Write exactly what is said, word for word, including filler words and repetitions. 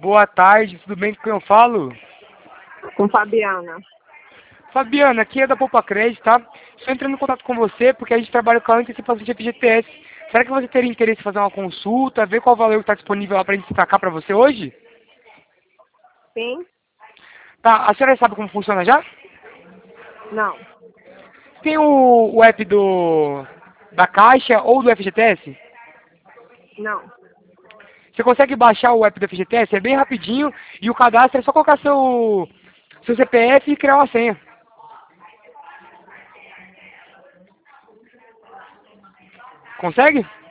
Boa tarde, tudo bem com quem eu falo? Com Fabiana. Fabiana, aqui é da Poupa Crédito, tá? Estou entrando em contato com você porque a gente trabalha com a antecipação de F G T S. Será que você teria interesse em fazer uma consulta, ver qual valor está disponível lá para a gente destacar para você hoje? Sim? Tá, a senhora sabe como funciona já? Não. Tem o, o app do da Caixa ou do F G T S? Não. Você consegue baixar o app do F G T S? É bem rapidinho e o cadastro é só colocar seu, seu C P F e criar uma senha. Consegue?